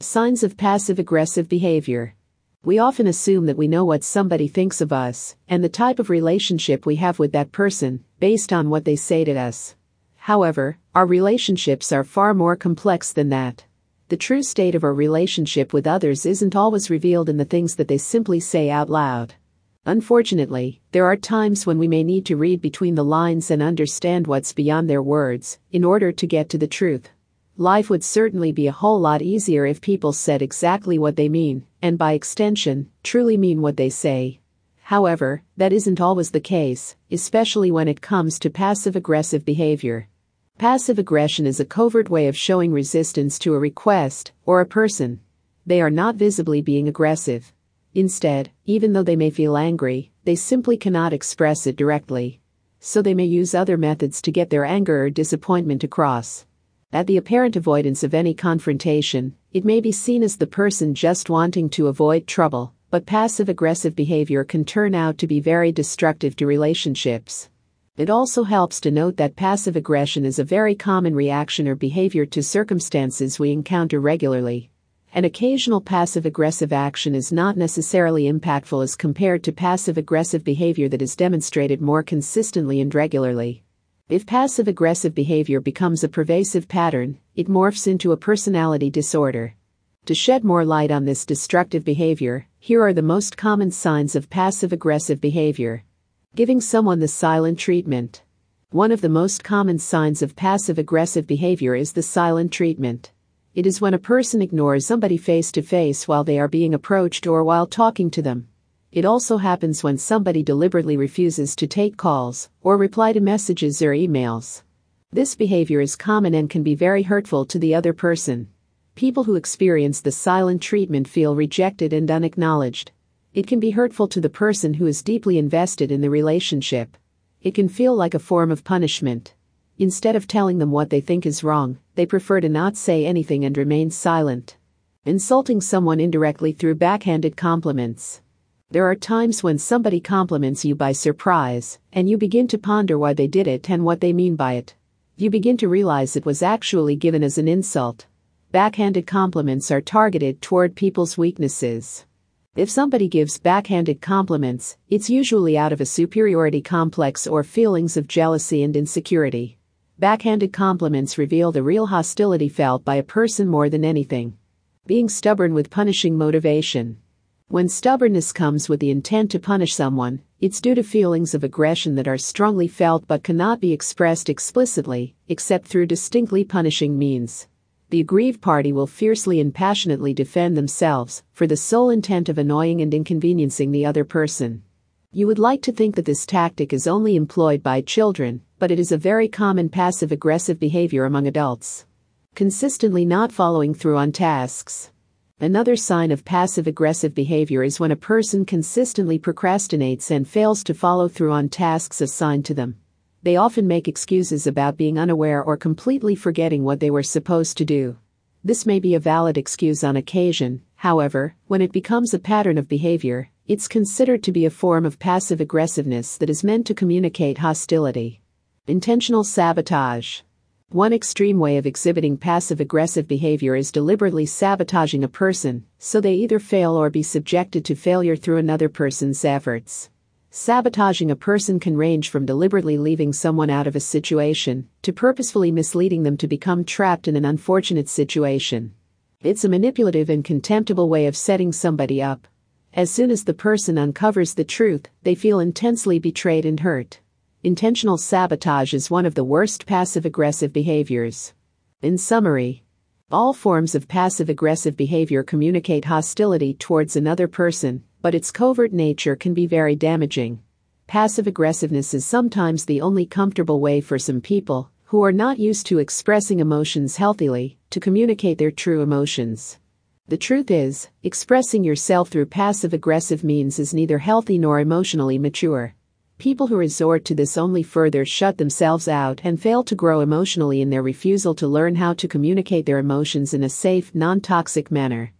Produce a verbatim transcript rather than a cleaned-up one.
Signs of passive-aggressive behavior. We often assume that we know what somebody thinks of us and the type of relationship we have with that person based on what they say to us. However, our relationships are far more complex than that. The true state of our relationship with others isn't always revealed in the things that they simply say out loud. Unfortunately, there are times when we may need to read between the lines and understand what's beyond their words in order to get to the truth. Life would certainly be a whole lot easier if people said exactly what they mean, and by extension, truly mean what they say. However, that isn't always the case, especially when it comes to passive-aggressive behavior. Passive aggression is a covert way of showing resistance to a request or a person. They are not visibly being aggressive. Instead, even though they may feel angry, they simply cannot express it directly. So they may use other methods to get their anger or disappointment across. At the apparent avoidance of any confrontation, it may be seen as the person just wanting to avoid trouble, but passive-aggressive behavior can turn out to be very destructive to relationships. It also helps to note that passive aggression is a very common reaction or behavior to circumstances we encounter regularly. An occasional passive-aggressive action is not necessarily impactful as compared to passive-aggressive behavior that is demonstrated more consistently and regularly. If passive-aggressive behavior becomes a pervasive pattern, it morphs into a personality disorder. To shed more light on this destructive behavior, here are the most common signs of passive-aggressive behavior. Giving someone the silent treatment. One of the most common signs of passive-aggressive behavior is the silent treatment. It is when a person ignores somebody face to face while they are being approached or while talking to them. It also happens when somebody deliberately refuses to take calls or reply to messages or emails. This behavior is common and can be very hurtful to the other person. People who experience the silent treatment feel rejected and unacknowledged. It can be hurtful to the person who is deeply invested in the relationship. It can feel like a form of punishment. Instead of telling them what they think is wrong, they prefer to not say anything and remain silent. Insulting someone indirectly through backhanded compliments. There are times when somebody compliments you by surprise, and you begin to ponder why they did it and what they mean by it. You begin to realize it was actually given as an insult. Backhanded compliments are targeted toward people's weaknesses. If somebody gives backhanded compliments, it's usually out of a superiority complex or feelings of jealousy and insecurity. Backhanded compliments reveal the real hostility felt by a person more than anything. Being stubborn with punishing motivation. When stubbornness comes with the intent to punish someone, it's due to feelings of aggression that are strongly felt but cannot be expressed explicitly, except through distinctly punishing means. The aggrieved party will fiercely and passionately defend themselves for the sole intent of annoying and inconveniencing the other person. You would like to think that this tactic is only employed by children, but it is a very common passive-aggressive behavior among adults. Consistently not following through on tasks. Another sign of passive-aggressive behavior is when a person consistently procrastinates and fails to follow through on tasks assigned to them. They often make excuses about being unaware or completely forgetting what they were supposed to do. This may be a valid excuse on occasion, however, when it becomes a pattern of behavior, it's considered to be a form of passive-aggressiveness that is meant to communicate hostility. Intentional sabotage. One extreme way of exhibiting passive-aggressive behavior is deliberately sabotaging a person, so they either fail or be subjected to failure through another person's efforts. Sabotaging a person can range from deliberately leaving someone out of a situation to purposefully misleading them to become trapped in an unfortunate situation. It's a manipulative and contemptible way of setting somebody up. As soon as the person uncovers the truth, they feel intensely betrayed and hurt. Intentional sabotage is one of the worst passive-aggressive behaviors. In summary, all forms of passive-aggressive behavior communicate hostility towards another person, but its covert nature can be very damaging. Passive-aggressiveness is sometimes the only comfortable way for some people, who are not used to expressing emotions healthily, to communicate their true emotions. The truth is, expressing yourself through passive-aggressive means is neither healthy nor emotionally mature. People who resort to this only further shut themselves out and fail to grow emotionally in their refusal to learn how to communicate their emotions in a safe, non-toxic manner.